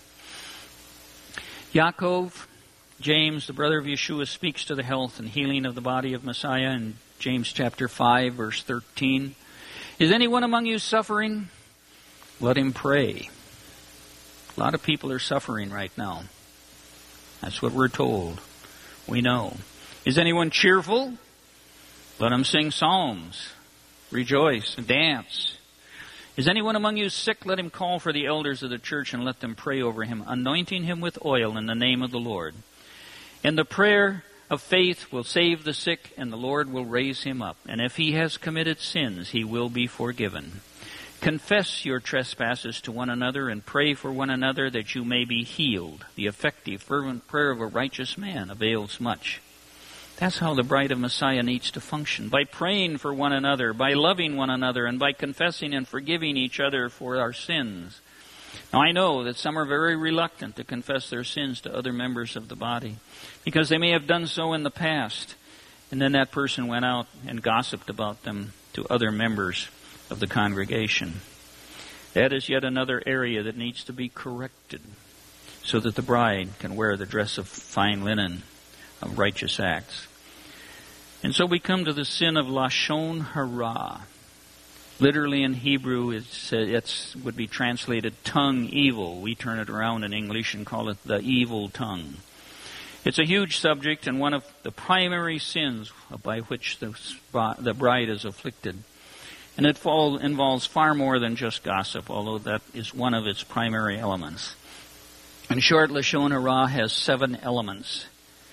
Yaakov, James, the brother of Yeshua, speaks to the health and healing of the body of Messiah in James chapter five, verse thirteen. Is anyone among you suffering? Let him pray. A lot of people are suffering right now. That's what we're told. We know. Is anyone cheerful? Let him sing psalms. Rejoice and dance. Is anyone among you sick? Let him call for the elders of the church and let them pray over him, anointing him with oil in the name of the Lord. And the prayer of faith will save the sick, and the Lord will raise him up. And if he has committed sins, he will be forgiven. Confess your trespasses to one another and pray for one another that you may be healed. The effective, fervent prayer of a righteous man avails much. That's how the bride of Messiah needs to function, by praying for one another, by loving one another, and by confessing and forgiving each other for our sins. Now, I know that some are very reluctant to confess their sins to other members of the body because they may have done so in the past, and then that person went out and gossiped about them to other members of the congregation. That is yet another area that needs to be corrected so that the bride can wear the dress of fine linen of righteous acts. And so we come to the sin of Lashon Hara. Literally in Hebrew, it's, uh, it's would be translated tongue evil. We turn it around in English and call it the evil tongue. It's a huge subject and one of the primary sins by which the, the bride is afflicted. And it fall, involves far more than just gossip, although that is one of its primary elements. In short, Lashon Hara has seven elements.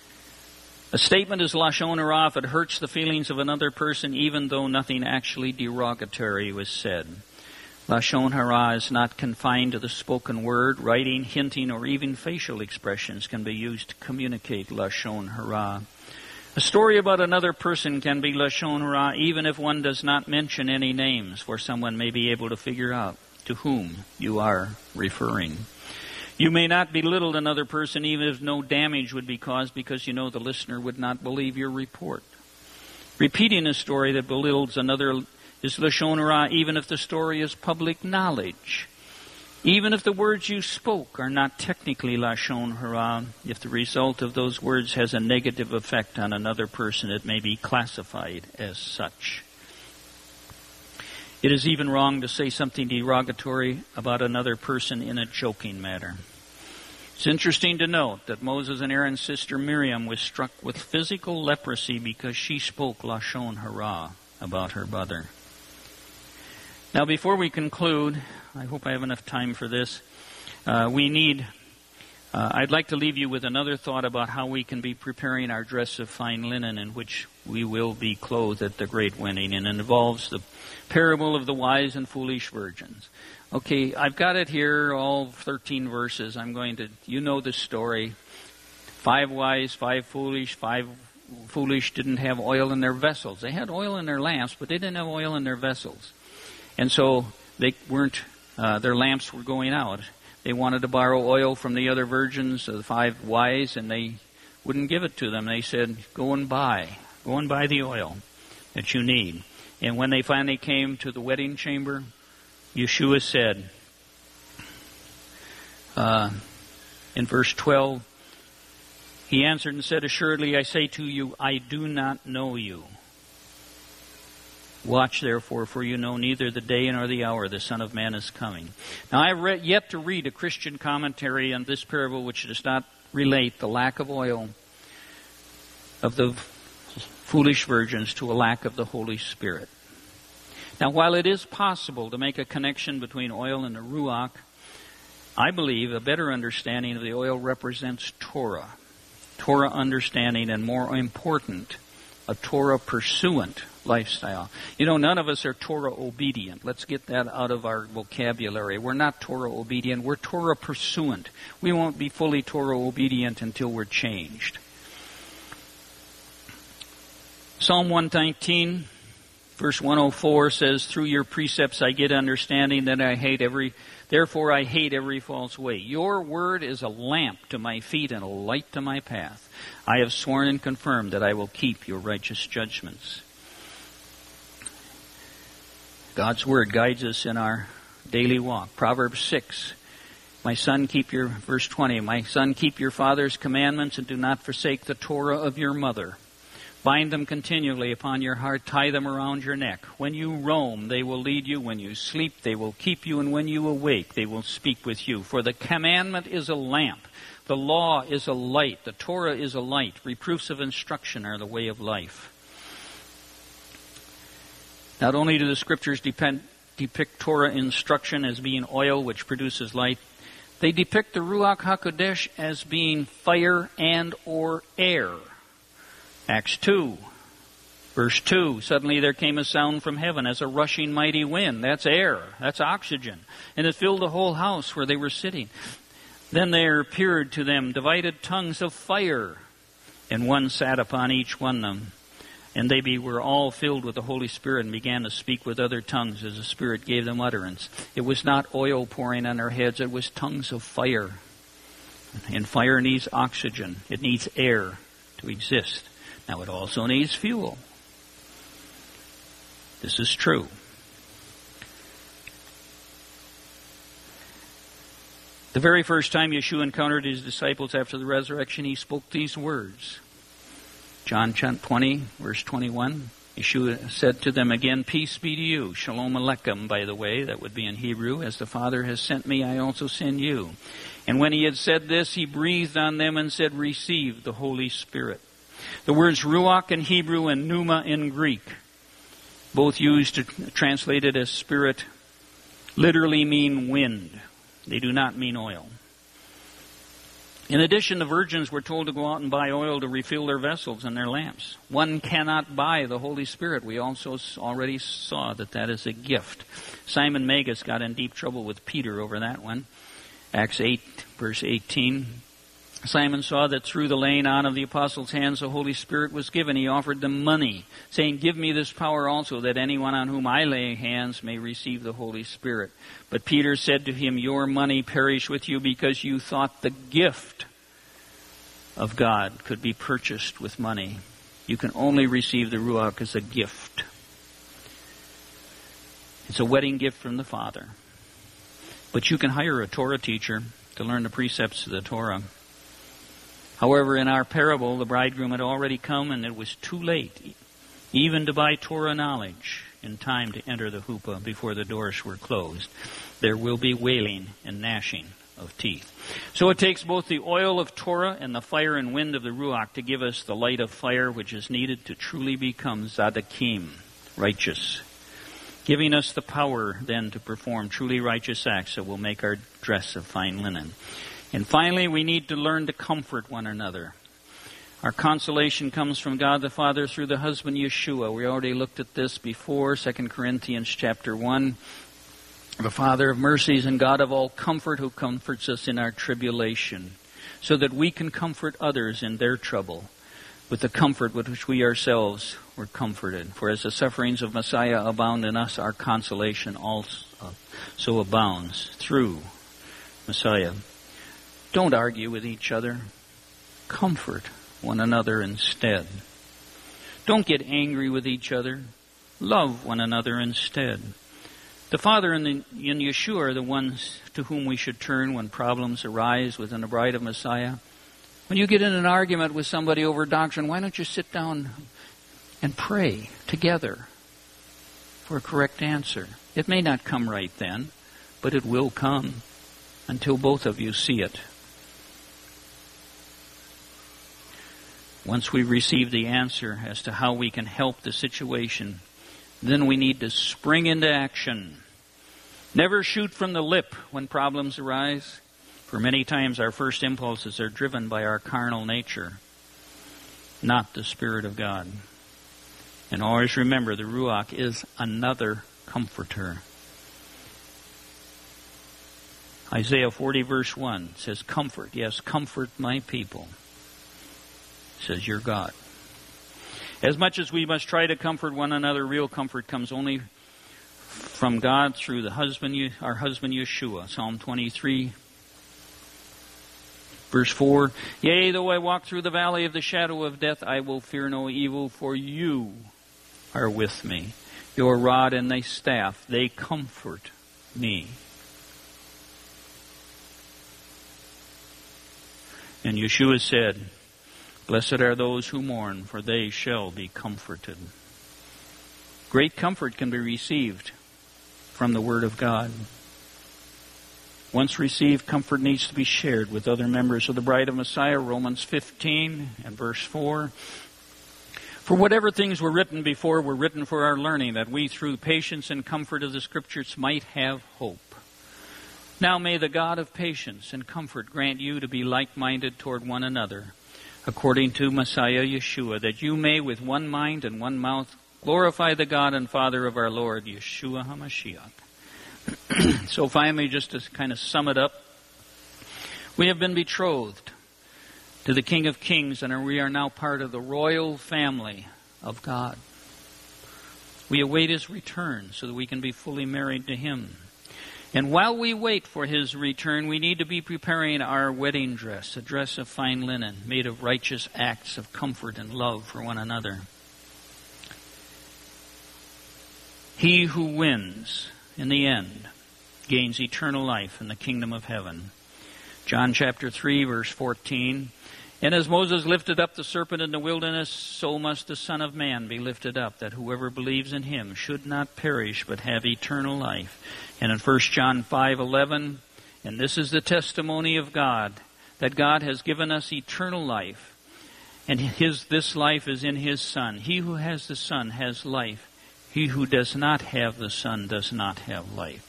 A statement is Lashon Hara if it hurts the feelings of another person, even though nothing actually derogatory was said. Lashon Hara is not confined to the spoken word. Writing, hinting, or even facial expressions can be used to communicate Lashon Hara. A story about another person can be Lashon Hara even if one does not mention any names, for someone may be able to figure out to whom you are referring. You may not belittle another person even if no damage would be caused because you know the listener would not believe your report. Repeating a story that belittles another is Lashon Hara even if the story is public knowledge. Even if the words you spoke are not technically Lashon Hara, if the result of those words has a negative effect on another person, it may be classified as such. It is even wrong to say something derogatory about another person in a joking manner. It's interesting to note that Moses and Aaron's sister Miriam was struck with physical leprosy because she spoke Lashon Hara about her brother. Now, before we conclude, I hope I have enough time for this. Uh, we need, uh, I'd like to leave you with another thought about how we can be preparing our dress of fine linen in which we will be clothed at the great wedding, and it involves the parable of the wise and foolish virgins. Okay, I've got it here, all thirteen verses. I'm going to, you know the story. Five wise, five foolish, five foolish didn't have oil in their vessels. They had oil in their lamps, but they didn't have oil in their vessels. And so they weren't, uh, their lamps were going out. They wanted to borrow oil from the other virgins, the five wise, and they wouldn't give it to them. They said, go and buy. Go and buy the oil that you need. And when they finally came to the wedding chamber, Yeshua said, uh, in verse twelve, he answered and said, assuredly I say to you, I do not know you. Watch therefore, for you know neither the day nor the hour the Son of Man is coming. Now I have yet to read a Christian commentary on this parable which does not relate the lack of oil of the foolish virgins to a lack of the Holy Spirit. Now, while it is possible to make a connection between oil and the Ruach, I believe a better understanding of the oil represents Torah. Torah understanding, and more important, a Torah pursuant lifestyle. You know, none of us are Torah obedient. Let's get that out of our vocabulary. We're not Torah obedient. We're Torah pursuant. We won't be fully Torah obedient until we're changed. Psalm one nineteen, Verse one oh four says, through your precepts I get understanding, that I hate every, therefore I hate every false way. Your word is a lamp to my feet and a light to my path. I have sworn and confirmed that I will keep your righteous judgments. God's word guides us in our daily walk. Proverbs six, my son, keep your, verse twenty, my son, keep your father's commandments and do not forsake the Torah of your mother. Bind them continually upon your heart, tie them around your neck. When you roam, they will lead you. When you sleep, they will keep you. And when you awake, they will speak with you. For the commandment is a lamp. The law is a light. The Torah is a light. Reproofs of instruction are the way of life. Not only do the Scriptures depend, depict Torah instruction as being oil which produces light, they depict the Ruach HaKodesh as being fire and or air. Acts two, verse two, suddenly there came a sound from heaven as a rushing mighty wind. That's air. That's oxygen. And it filled the whole house where they were sitting. Then there appeared to them divided tongues of fire, and one sat upon each one of them. And they be, were all filled with the Holy Spirit and began to speak with other tongues as the Spirit gave them utterance. It was not oil pouring on their heads. It was tongues of fire. And fire needs oxygen. It needs air to exist. Now it also needs fuel. This is true. The very first time Yeshua encountered his disciples after the resurrection, he spoke these words. John twenty, verse twenty-one. Yeshua said to them again, peace be to you. Shalom Aleichem, by the way, that would be in Hebrew. As the Father has sent me, I also send you. And when he had said this, he breathed on them and said, receive the Holy Spirit. The words ruach in Hebrew and pneuma in Greek, both used to translate it as spirit, literally mean wind. They do not mean oil. In addition, the virgins were told to go out and buy oil to refill their vessels and their lamps. One cannot buy the Holy Spirit. We also already saw that that is a gift. Simon Magus got in deep trouble with Peter over that one. Acts eight, verse eighteen. Simon saw that through the laying on of the apostles' hands the Holy Spirit was given. He offered them money, saying, give me this power also, that anyone on whom I lay hands may receive the Holy Spirit. But Peter said to him, your money perish with you, because you thought the gift of God could be purchased with money. You can only receive the Ruach as a gift. It's a wedding gift from the Father. But you can hire a Torah teacher to learn the precepts of the Torah. However, in our parable, the bridegroom had already come, and it was too late even to buy Torah knowledge in time to enter the huppah before the doors were closed. There will be wailing and gnashing of teeth. So it takes both the oil of Torah and the fire and wind of the Ruach to give us the light of fire which is needed to truly become Tzaddikim, righteous, giving us the power then to perform truly righteous acts that will make our dress of fine linen. And finally, we need to learn to comfort one another. Our consolation comes from God the Father through the husband Yeshua. We already looked at this before, Second Corinthians chapter one. The Father of mercies and God of all comfort, who comforts us in our tribulation, so that we can comfort others in their trouble with the comfort with which we ourselves were comforted. For as the sufferings of Messiah abound in us, our consolation also abounds through Messiah. Don't argue with each other. Comfort one another instead. Don't get angry with each other. Love one another instead. The Father and, the, and Yeshua are the ones to whom we should turn when problems arise within the bride of Messiah. When you get in an argument with somebody over doctrine, why don't you sit down and pray together for a correct answer? It may not come right then, but it will come until both of you see it. Once we receive the answer as to how we can help the situation, then we need to spring into action. Never shoot from the lip when problems arise, for many times our first impulses are driven by our carnal nature, not the Spirit of God. And always remember, the Ruach is another comforter. Isaiah forty verse one says, comfort, yes, comfort my people, says your God. As much as we must try to comfort one another, real comfort comes only from God through the husband, our husband Yeshua. Psalm twenty-three, verse four. Yea, though I walk through the valley of the shadow of death, I will fear no evil, for you are with me. Your rod and thy staff, they comfort me. And Yeshua said, Blessed are those who mourn, for they shall be comforted. Great comfort can be received from the Word of God. Once received, comfort needs to be shared with other members of the Bride of Messiah. Romans fifteen and verse four. For whatever things were written before were written for our learning, that we through patience and comfort of the Scriptures might have hope. Now may the God of patience and comfort grant you to be like-minded toward one another, according to Messiah Yeshua, that you may with one mind and one mouth glorify the God and Father of our Lord, Yeshua HaMashiach. So finally, just to kind of sum it up, we have been betrothed to the King of Kings, and we are now part of the royal family of God. We await His return so that we can be fully married to Him. And while we wait for His return, we need to be preparing our wedding dress, a dress of fine linen, made of righteous acts of comfort and love for one another. He who wins in the end gains eternal life in the kingdom of heaven. John chapter three, verse fourteen. And as Moses lifted up the serpent in the wilderness, so must the Son of Man be lifted up, that whoever believes in Him should not perish, but have eternal life. And in First John five eleven, and this is the testimony of God, that God has given us eternal life, and His this life is in His Son. He who has the Son has life. He who does not have the Son does not have life.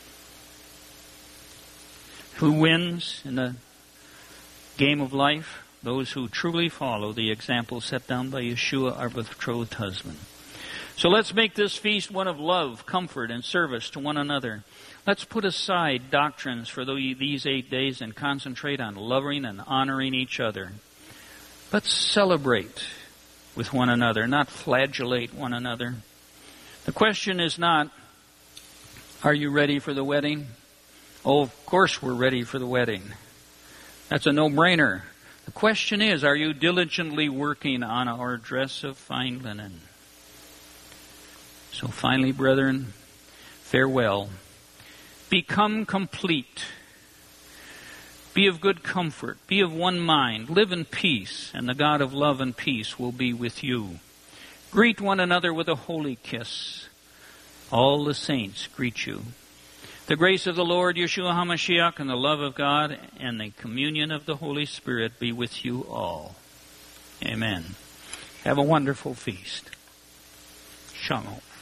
Who wins in the game of life? Those who truly follow the example set down by Yeshua, our betrothed husband. So let's make this feast one of love, comfort, and service to one another. Let's put aside doctrines for these eight days and concentrate on loving and honoring each other. Let's celebrate with one another, not flagellate one another. The question is not, are you ready for the wedding? Oh, of course we're ready for the wedding. That's a no-brainer. The question is, are you diligently working on our dress of fine linen? So finally, brethren, farewell. Become complete. Be of good comfort. Be of one mind. Live in peace, and the God of love and peace will be with you. Greet one another with a holy kiss. All the saints greet you. The grace of the Lord Yeshua HaMashiach and the love of God and the communion of the Holy Spirit be with you all. Amen. Have a wonderful feast. Shalom.